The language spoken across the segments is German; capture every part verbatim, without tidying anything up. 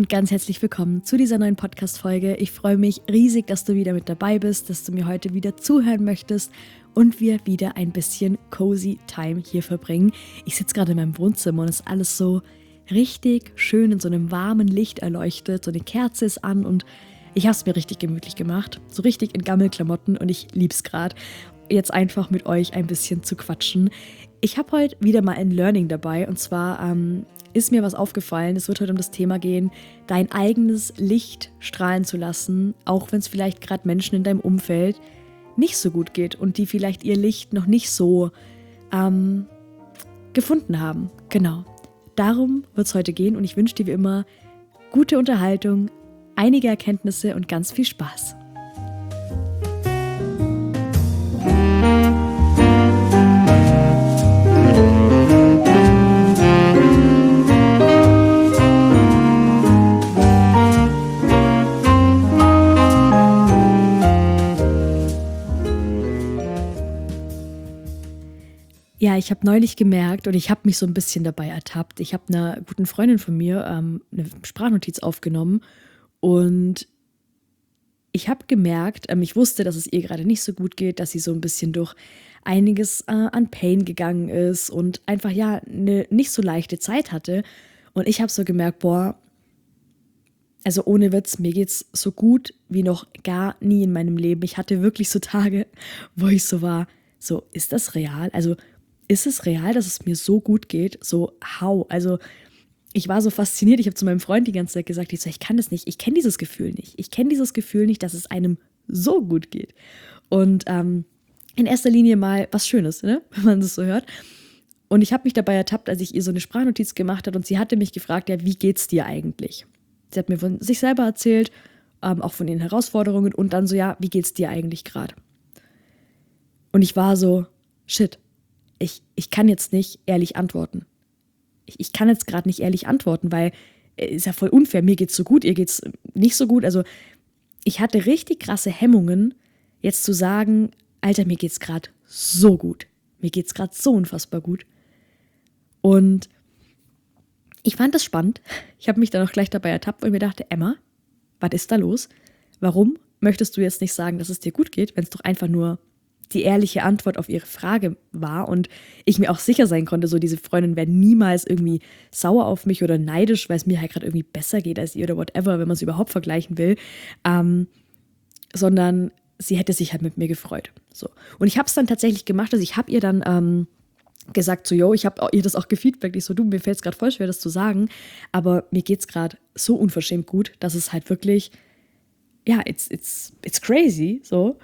und ganz herzlich willkommen zu dieser neuen Podcast-Folge. Ich freue mich riesig, dass du wieder mit dabei bist, dass du mir heute wieder zuhören möchtest und wir wieder ein bisschen Cozy Time hier verbringen. Ich sitze gerade in meinem Wohnzimmer und es ist alles so richtig schön in so einem warmen Licht erleuchtet. So eine Kerze ist an und ich habe es mir richtig gemütlich gemacht. So richtig in Gammelklamotten und ich liebe es gerade, jetzt einfach mit euch ein bisschen zu quatschen. Ich habe heute wieder mal ein Learning dabei und zwar ähm, ist mir was aufgefallen. Es wird heute um das Thema gehen, dein eigenes Licht strahlen zu lassen, auch wenn es vielleicht gerade Menschen in deinem Umfeld nicht so gut geht und die vielleicht ihr Licht noch nicht so ähm, gefunden haben. Genau, darum wird es heute gehen und ich wünsche dir wie immer gute Unterhaltung, einige Erkenntnisse und ganz viel Spaß. Ja, ich habe neulich gemerkt und ich habe mich so ein bisschen dabei ertappt. Ich habe einer guten Freundin von mir ähm, eine Sprachnotiz aufgenommen und ich habe gemerkt, ähm, ich wusste, dass es ihr gerade nicht so gut geht, dass sie so ein bisschen durch einiges äh, an Pain gegangen ist und einfach ja eine nicht so leichte Zeit hatte. Und ich habe so gemerkt, boah, also ohne Witz, mir geht's so gut wie noch gar nie in meinem Leben. Ich hatte wirklich so Tage, wo ich so war, so, ist das real? Also ist es real, dass es mir so gut geht? So, how? Also ich war so fasziniert. Ich habe zu meinem Freund die ganze Zeit gesagt, ich so, ich kann das nicht. Ich kenne dieses Gefühl nicht. Ich kenne dieses Gefühl nicht, dass es einem so gut geht. Und ähm, in erster Linie mal was Schönes, ne? Wenn man das so hört. Und ich habe mich dabei ertappt, als ich ihr so eine Sprachnotiz gemacht habe und sie hatte mich gefragt, ja, wie geht's dir eigentlich? Sie hat mir von sich selber erzählt, ähm, auch von ihren Herausforderungen und dann so, ja, wie geht's dir eigentlich gerade? Und ich war so, shit, ich, ich kann jetzt nicht ehrlich antworten. Ich, ich kann jetzt gerade nicht ehrlich antworten, weil es ist ja voll unfair, mir geht's so gut, ihr geht's nicht so gut. Also ich hatte richtig krasse Hemmungen, jetzt zu sagen, Alter, mir geht's gerade so gut. Mir geht's gerade so unfassbar gut. Und ich fand das spannend. Ich habe mich dann auch gleich dabei ertappt, weil ich mir dachte, Emma, was ist da los? Warum möchtest du jetzt nicht sagen, dass es dir gut geht, wenn es doch einfach nur die ehrliche Antwort auf ihre Frage war und ich mir auch sicher sein konnte, so diese Freundin wäre niemals irgendwie sauer auf mich oder neidisch, weil es mir halt gerade irgendwie besser geht als ihr oder whatever, wenn man es überhaupt vergleichen will, ähm, sondern sie hätte sich halt mit mir gefreut. So. Und ich habe es dann tatsächlich gemacht, also ich habe ihr dann ähm, gesagt, so, yo, ich habe ihr das auch gefeedbackt, ich so, du, mir fällt es gerade voll schwer, das zu sagen, aber mir geht es gerade so unverschämt gut, dass es halt wirklich, ja, it's, it's, it's crazy, so.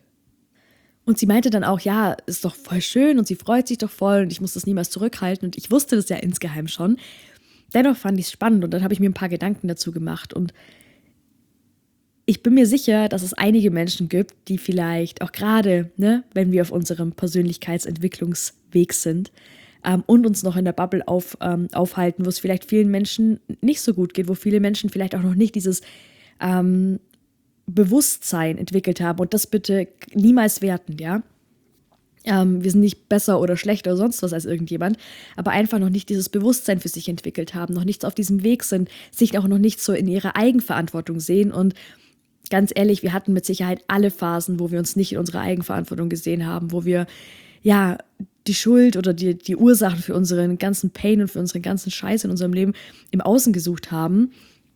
Und sie meinte dann auch, ja, ist doch voll schön und sie freut sich doch voll und ich muss das niemals zurückhalten und ich wusste das ja insgeheim schon. Dennoch fand ich es spannend und dann habe ich mir ein paar Gedanken dazu gemacht und ich bin mir sicher, dass es einige Menschen gibt, die vielleicht auch gerade, ne, wenn wir auf unserem Persönlichkeitsentwicklungsweg sind ähm, und uns noch in der Bubble auf, ähm, aufhalten, wo es vielleicht vielen Menschen nicht so gut geht, wo viele Menschen vielleicht auch noch nicht dieses ähm, Bewusstsein entwickelt haben und das bitte niemals werten, ja. Ähm, wir sind nicht besser oder schlechter oder sonst was als irgendjemand, aber einfach noch nicht dieses Bewusstsein für sich entwickelt haben, noch nicht auf diesem Weg sind, sich auch noch nicht so in ihrer Eigenverantwortung sehen und ganz ehrlich, wir hatten mit Sicherheit alle Phasen, wo wir uns nicht in unserer Eigenverantwortung gesehen haben, wo wir ja die Schuld oder die, die Ursachen für unseren ganzen Pain und für unseren ganzen Scheiß in unserem Leben im Außen gesucht haben.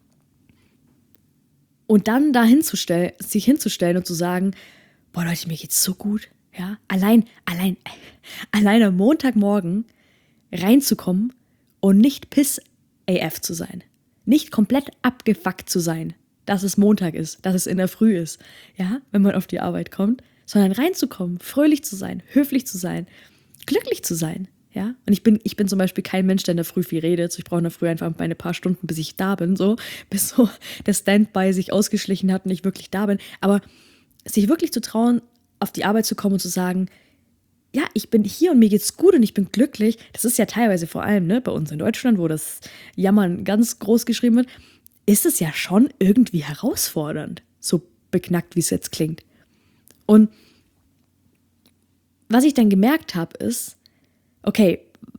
Und dann da hinzustellen, sich hinzustellen und zu sagen, boah Leute, mir geht's so gut, ja, allein, allein, allein am Montagmorgen reinzukommen und nicht piss A F zu sein, nicht komplett abgefuckt zu sein, dass es Montag ist, dass es in der Früh ist, ja, wenn man auf die Arbeit kommt, sondern reinzukommen, fröhlich zu sein, höflich zu sein, glücklich zu sein. Ja, und ich bin, ich bin zum Beispiel kein Mensch, der in der Früh viel redet. So, ich brauche in der Früh einfach meine paar Stunden, bis ich da bin, so, bis so der Standby sich ausgeschlichen hat und ich wirklich da bin. Aber sich wirklich zu trauen, auf die Arbeit zu kommen und zu sagen, ja, ich bin hier und mir geht's gut und ich bin glücklich. Das ist ja teilweise vor allem, ne, bei uns in Deutschland, wo das Jammern ganz groß geschrieben wird, ist es ja schon irgendwie herausfordernd, so beknackt, wie es jetzt klingt. Und was ich dann gemerkt habe, ist, okay,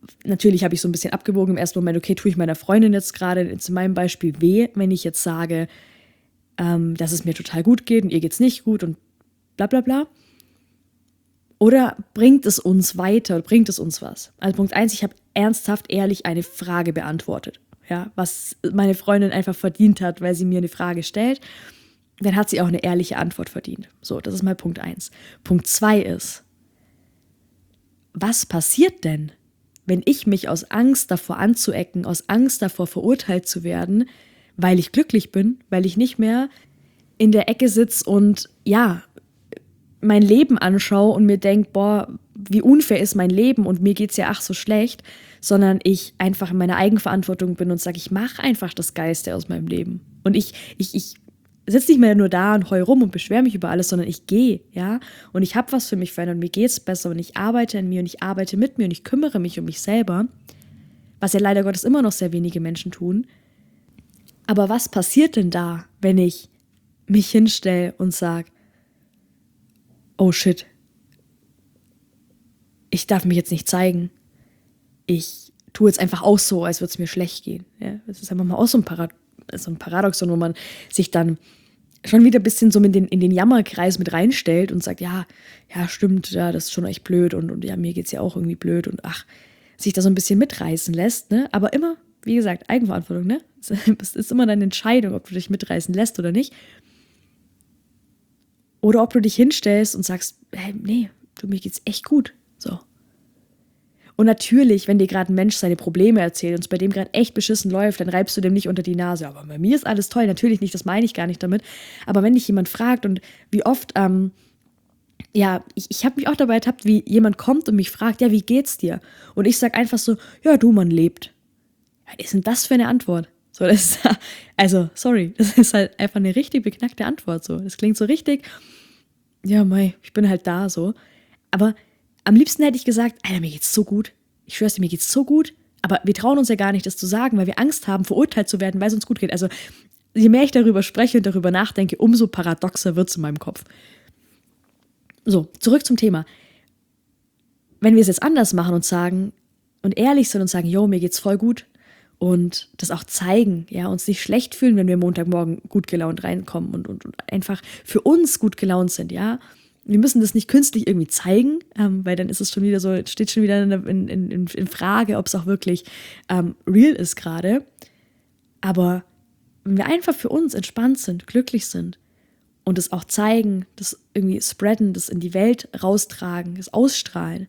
natürlich habe ich so ein bisschen abgewogen im ersten Moment, okay, tue ich meiner Freundin jetzt gerade, jetzt in meinem Beispiel, weh, wenn ich jetzt sage, ähm, dass es mir total gut geht und ihr geht's nicht gut und bla bla bla. Oder bringt es uns weiter, bringt es uns was? Also Punkt eins, ich habe ernsthaft, ehrlich eine Frage beantwortet, ja, was meine Freundin einfach verdient hat, weil sie mir eine Frage stellt. Dann hat sie auch eine ehrliche Antwort verdient. So, das ist mal Punkt eins. Punkt zwei ist, was passiert denn, wenn ich mich aus Angst davor anzuecken, aus Angst davor verurteilt zu werden, weil ich glücklich bin, weil ich nicht mehr in der Ecke sitze und ja, mein Leben anschaue und mir denke, boah, wie unfair ist mein Leben und mir geht's ja ach so schlecht, sondern ich einfach in meiner Eigenverantwortung bin und sage, ich mache einfach das Geiste aus meinem Leben. Und ich, ich, ich sitze nicht mehr nur da und heul rum und beschwere mich über alles, sondern ich gehe, ja, und ich habe was für mich verändert und mir geht's besser und ich arbeite an mir und ich arbeite mit mir und ich kümmere mich um mich selber, was ja leider Gottes immer noch sehr wenige Menschen tun. Aber was passiert denn da, wenn ich mich hinstelle und sage, oh shit, ich darf mich jetzt nicht zeigen. Ich tue jetzt einfach auch so, als würde es mir schlecht gehen. Ja, das ist einfach mal auch so ein, Parad- so ein Paradoxon, wo man sich dann schon wieder ein bisschen so in den, in den Jammerkreis mit reinstellt und sagt, ja, ja, stimmt, ja, das ist schon echt blöd und, und ja, mir geht's ja auch irgendwie blöd und ach, sich da so ein bisschen mitreißen lässt, ne? Aber immer, wie gesagt, Eigenverantwortung, ne? Es ist immer deine Entscheidung, ob du dich mitreißen lässt oder nicht. Oder ob du dich hinstellst und sagst, hey, nee, du, mir geht's echt gut. So. Und natürlich, wenn dir gerade ein Mensch seine Probleme erzählt und es bei dem gerade echt beschissen läuft, dann reibst du dem nicht unter die Nase. Aber bei mir ist alles toll. Natürlich nicht, das meine ich gar nicht damit. Aber wenn dich jemand fragt und wie oft, ähm, ja, ich, ich habe mich auch dabei ertappt, wie jemand kommt und mich fragt, ja, wie geht's dir? Und ich sag einfach so, ja, du, man lebt. Was ist denn das für eine Antwort? So, das ist, also, sorry, das ist halt einfach eine richtig beknackte Antwort. So. Das klingt so richtig, ja, mei, ich bin halt da so. Aber am liebsten hätte ich gesagt, Alter, mir geht's so gut. Ich schwör's dir, mir geht's so gut. Aber wir trauen uns ja gar nicht, das zu sagen, weil wir Angst haben, verurteilt zu werden, weil es uns gut geht. Also, je mehr ich darüber spreche und darüber nachdenke, umso paradoxer wird's in meinem Kopf. So, zurück zum Thema. Wenn wir es jetzt anders machen und sagen und ehrlich sind und sagen, yo, mir geht's voll gut, und das auch zeigen, ja, uns nicht schlecht fühlen, wenn wir Montagmorgen gut gelaunt reinkommen und, und, und einfach für uns gut gelaunt sind, ja. Wir müssen das nicht künstlich irgendwie zeigen, ähm, weil dann ist es schon wieder so, steht schon wieder in, in, in, in Frage, ob es auch wirklich ähm, real ist gerade. Aber wenn wir einfach für uns entspannt sind, glücklich sind und es auch zeigen, das irgendwie spreaden, das in die Welt raustragen, das ausstrahlen,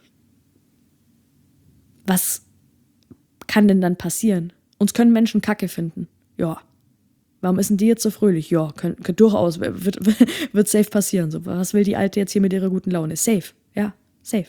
was kann denn dann passieren? Uns können Menschen Kacke finden. Ja. Warum ist denn die jetzt so fröhlich? Ja, könnte könnt durchaus, wird, wird, wird safe passieren. So, was will die Alte jetzt hier mit ihrer guten Laune? Safe. Ja, safe.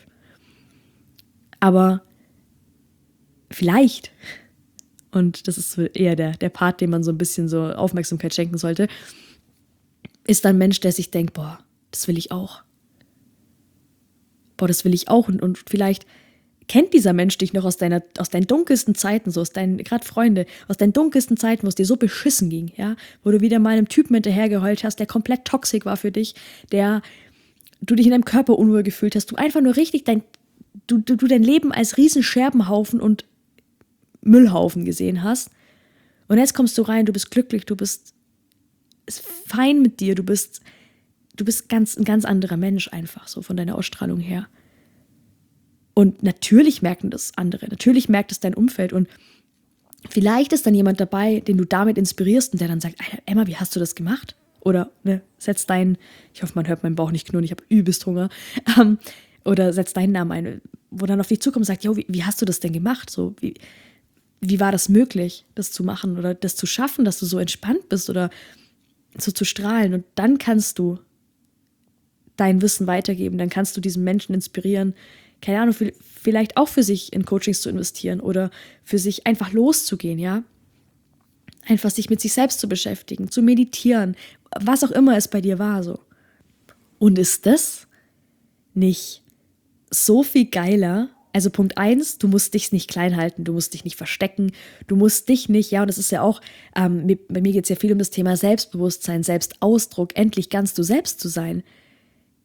Aber vielleicht, und das ist so eher der, der Part, dem man so ein bisschen so Aufmerksamkeit schenken sollte, ist ein Mensch, der sich denkt, boah, das will ich auch. Boah, das will ich auch. Und, und vielleicht kennt dieser Mensch dich noch aus deiner, aus deinen dunkelsten Zeiten, so aus deinen, gerade Freunde, aus deinen dunkelsten Zeiten, wo es dir so beschissen ging, ja, wo du wieder mal einem Typen hinterhergeheult hast, der komplett toxisch war für dich, der du dich in deinem Körper unwohl gefühlt hast, du einfach nur richtig dein, du, du, du dein Leben als riesen Scherbenhaufen und Müllhaufen gesehen hast. Und jetzt kommst du rein, du bist glücklich, du bist ist fein mit dir, du bist, du bist ganz, ein ganz anderer Mensch einfach, so von deiner Ausstrahlung her. Und natürlich merken das andere, natürlich merkt es dein Umfeld und vielleicht ist dann jemand dabei, den du damit inspirierst und der dann sagt, Emma, wie hast du das gemacht? Oder ne, setz deinen, ich hoffe, man hört meinen Bauch nicht knurren, ich habe übelst Hunger, ähm, oder setz deinen Namen ein, wo dann auf dich zukommt und sagt, jo, wie, wie hast du das denn gemacht? So, wie, wie war das möglich, das zu machen oder das zu schaffen, dass du so entspannt bist oder so zu strahlen? Und dann kannst du dein Wissen weitergeben, dann kannst du diesen Menschen inspirieren, keine Ahnung, vielleicht auch für sich in Coachings zu investieren oder für sich einfach loszugehen, ja. Einfach sich mit sich selbst zu beschäftigen, zu meditieren, was auch immer es bei dir war, so. Und ist das nicht so viel geiler? Also Punkt eins, du musst dich nicht klein halten, du musst dich nicht verstecken, du musst dich nicht, ja, und das ist ja auch, ähm, bei mir geht es ja viel um das Thema Selbstbewusstsein, Selbstausdruck, endlich ganz du selbst zu sein.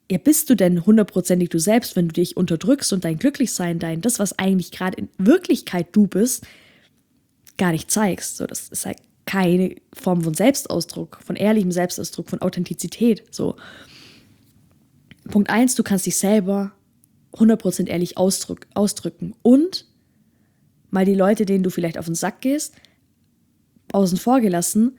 ja, bist du denn hundertprozentig du selbst, wenn du dich unterdrückst und dein Glücklichsein, dein, das, was eigentlich gerade in Wirklichkeit du bist, gar nicht zeigst. So, das ist halt keine Form von Selbstausdruck, von ehrlichem Selbstausdruck, von Authentizität. So. Punkt eins, du kannst dich selber hundert Prozent ehrlich ausdrück, ausdrücken und mal die Leute, denen du vielleicht auf den Sack gehst, außen vor gelassen,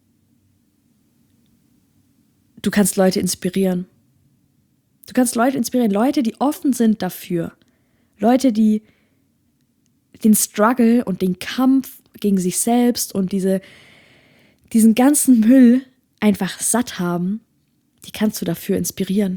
du kannst Leute inspirieren. Du kannst Leute inspirieren, Leute, die offen sind dafür. Leute, die den Struggle und den Kampf gegen sich selbst und diese, diesen ganzen Müll einfach satt haben, die kannst du dafür inspirieren,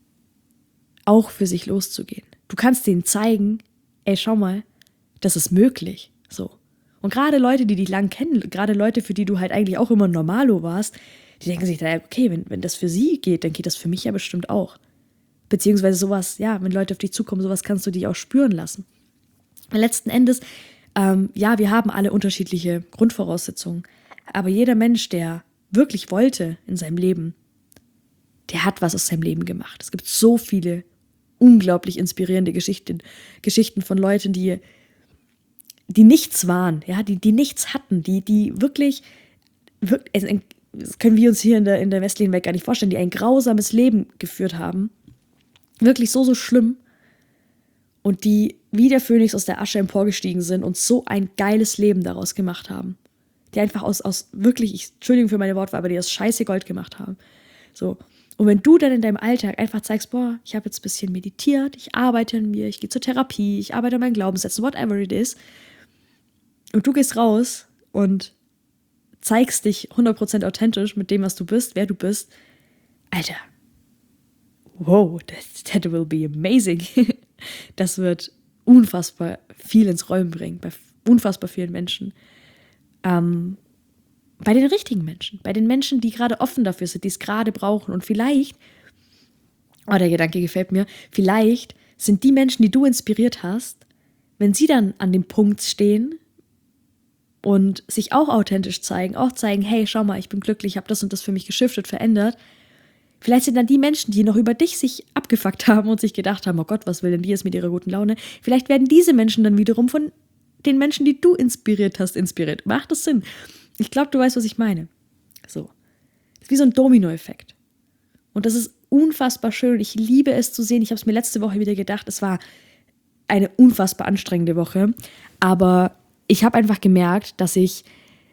auch für sich loszugehen. Du kannst denen zeigen, ey, schau mal, das ist möglich. So. Und gerade Leute, die dich lang kennen, gerade Leute, für die du halt eigentlich auch immer Normalo warst, die denken sich, okay, wenn, wenn das für sie geht, dann geht das für mich ja bestimmt auch. Beziehungsweise sowas, ja, wenn Leute auf dich zukommen, sowas kannst du dich auch spüren lassen. Und letzten Endes, ähm, ja, wir haben alle unterschiedliche Grundvoraussetzungen, aber jeder Mensch, der wirklich wollte in seinem Leben, der hat was aus seinem Leben gemacht. Es gibt so viele unglaublich inspirierende Geschichten, Geschichten von Leuten, die, die nichts waren, ja, die, die nichts hatten, die, die wirklich, wirklich, das können wir uns hier in der, in der westlichen Welt gar nicht vorstellen, die ein grausames Leben geführt haben. Wirklich so, so schlimm. Und die wie der Phönix aus der Asche emporgestiegen sind und so ein geiles Leben daraus gemacht haben. Die einfach aus, aus wirklich, ich, Entschuldigung für meine Wortwahl, aber die aus Scheiße Gold gemacht haben. So. Und wenn du dann in deinem Alltag einfach zeigst, boah, ich habe jetzt ein bisschen meditiert, ich arbeite an mir, ich gehe zur Therapie, ich arbeite an meinen Glaubenssätzen, whatever it is, und du gehst raus und zeigst dich hundert Prozent authentisch mit dem, was du bist, wer du bist, Alter, wow, that, that will be amazing. Das wird unfassbar viel ins Rollen bringen, bei unfassbar vielen Menschen. Ähm, bei den richtigen Menschen, bei den Menschen, die gerade offen dafür sind, die es gerade brauchen. Und vielleicht, oh, der Gedanke gefällt mir, vielleicht sind die Menschen, die du inspiriert hast, wenn sie dann an dem Punkt stehen und sich auch authentisch zeigen, auch zeigen, hey, schau mal, ich bin glücklich, ich habe das und das für mich geschiftet, verändert. Vielleicht sind dann die Menschen, die noch über dich sich abgefuckt haben und sich gedacht haben, oh Gott, was will denn die jetzt mit ihrer guten Laune? Vielleicht werden diese Menschen dann wiederum von den Menschen, die du inspiriert hast, inspiriert. Macht das Sinn? Ich glaube, du weißt, was ich meine. So. Das ist wie so ein Dominoeffekt. Und das ist unfassbar schön. Ich liebe es zu sehen. Ich habe es mir letzte Woche wieder gedacht. Es war eine unfassbar anstrengende Woche. Aber ich habe einfach gemerkt, dass ich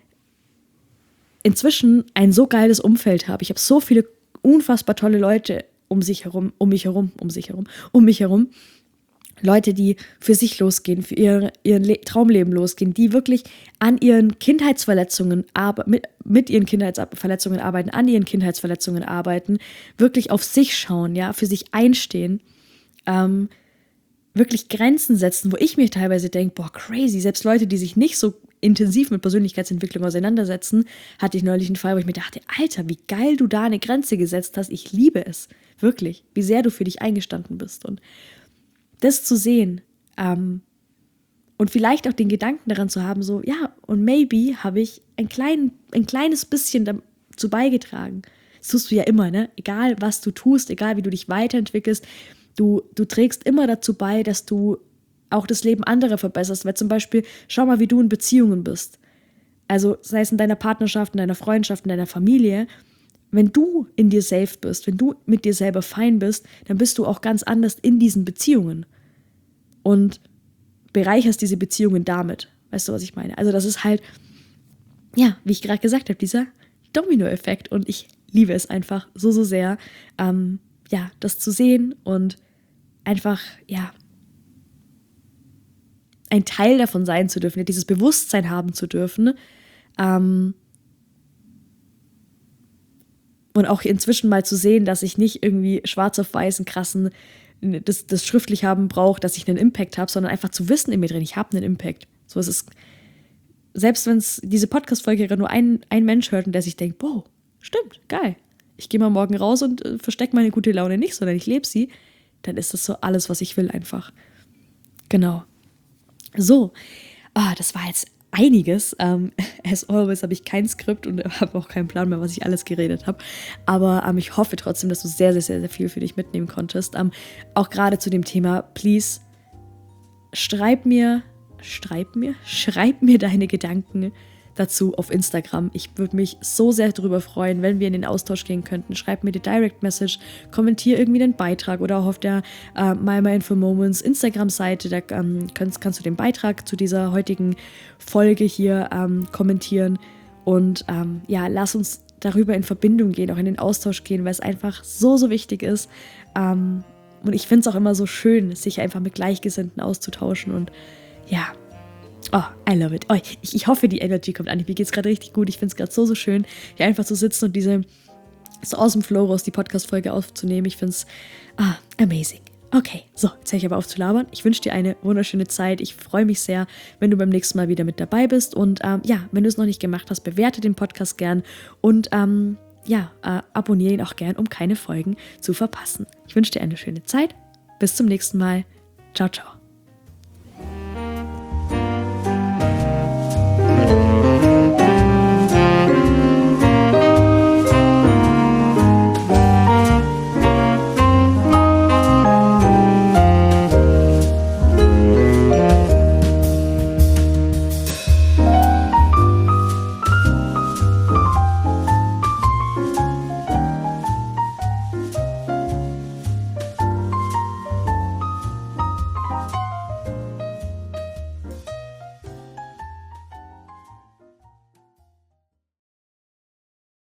inzwischen ein so geiles Umfeld habe. Ich habe so viele unfassbar tolle Leute um sich herum, um mich herum, um sich herum, um mich herum. Leute, die für sich losgehen, für ihr, ihr Le- Traumleben losgehen, die wirklich an ihren Kindheitsverletzungen, arbe- mit, mit ihren Kindheitsverletzungen arbeiten, an ihren Kindheitsverletzungen arbeiten, wirklich auf sich schauen, ja, für sich einstehen, ähm, wirklich Grenzen setzen, wo ich mir teilweise denke, boah, crazy, selbst Leute, die sich nicht so intensiv mit Persönlichkeitsentwicklung auseinandersetzen, hatte ich neulich einen Fall, wo ich mir dachte, Alter, wie geil du da eine Grenze gesetzt hast, ich liebe es, wirklich, wie sehr du für dich eingestanden bist. Und das zu sehen ähm, und vielleicht auch den Gedanken daran zu haben, so, ja, und maybe habe ich ein, klein, ein kleines bisschen dazu beigetragen. Das tust du ja immer, ne? Egal, was du tust, egal, wie du dich weiterentwickelst, du, du trägst immer dazu bei, dass du auch das Leben anderer verbesserst. Weil zum Beispiel, schau mal, wie du in Beziehungen bist. Also sei es in deiner Partnerschaft, in deiner Freundschaft, in deiner Familie. Wenn du in dir safe bist, wenn du mit dir selber fein bist, dann bist du auch ganz anders in diesen Beziehungen und bereicherst diese Beziehungen damit. Weißt du, was ich meine? Also das ist halt, ja, wie ich gerade gesagt habe, dieser Dominoeffekt und ich liebe es einfach so, so sehr, ähm, ja, das zu sehen und einfach, ja, ein Teil davon sein zu dürfen, dieses Bewusstsein haben zu dürfen, ähm, und auch inzwischen mal zu sehen, dass ich nicht irgendwie schwarz auf weiß einen krassen, das, das schriftlich haben brauche, dass ich einen Impact habe, sondern einfach zu wissen in mir drin, ich habe einen Impact. So, es ist, selbst wenn es diese Podcast-Folge nur ein, ein Mensch hört und der sich denkt, boah, stimmt, geil. Ich gehe mal morgen raus und äh, verstecke meine gute Laune nicht, sondern ich lebe sie, dann ist das so alles, was ich will einfach. Genau. So, oh, das war jetzt einiges. Ähm, as always habe ich kein Skript und habe auch keinen Plan mehr, was ich alles geredet habe. Aber ähm, ich hoffe trotzdem, dass du sehr, sehr, sehr, sehr viel für dich mitnehmen konntest. Ähm, auch gerade zu dem Thema, please, schreib mir, schreib mir, schreib mir deine Gedanken dazu auf Instagram. Ich würde mich so sehr darüber freuen, wenn wir in den Austausch gehen könnten. Schreib mir die Direct Message, kommentier irgendwie den Beitrag oder auch auf der äh, My Mindful Moments Instagram-Seite, da ähm, kannst, kannst du den Beitrag zu dieser heutigen Folge hier ähm, kommentieren und ähm, ja, lass uns darüber in Verbindung gehen, auch in den Austausch gehen, weil es einfach so, so wichtig ist. Ähm, und ich finde es auch immer so schön, sich einfach mit Gleichgesinnten auszutauschen und ja, oh, I love it. Oh, ich, ich hoffe, die Energy kommt an. Mir geht es gerade richtig gut. Ich finde es gerade so, so schön, hier einfach zu sitzen und diese so aus dem Flow raus die Podcast-Folge aufzunehmen. Ich finde es ah, amazing. Okay, so, jetzt höre ich aber auf zu labern. Ich wünsche dir eine wunderschöne Zeit. Ich freue mich sehr, wenn du beim nächsten Mal wieder mit dabei bist. Und ähm, ja, wenn du es noch nicht gemacht hast, bewerte den Podcast gern und ähm, ja, äh, abonniere ihn auch gern, um keine Folgen zu verpassen. Ich wünsche dir eine schöne Zeit. Bis zum nächsten Mal. Ciao, ciao.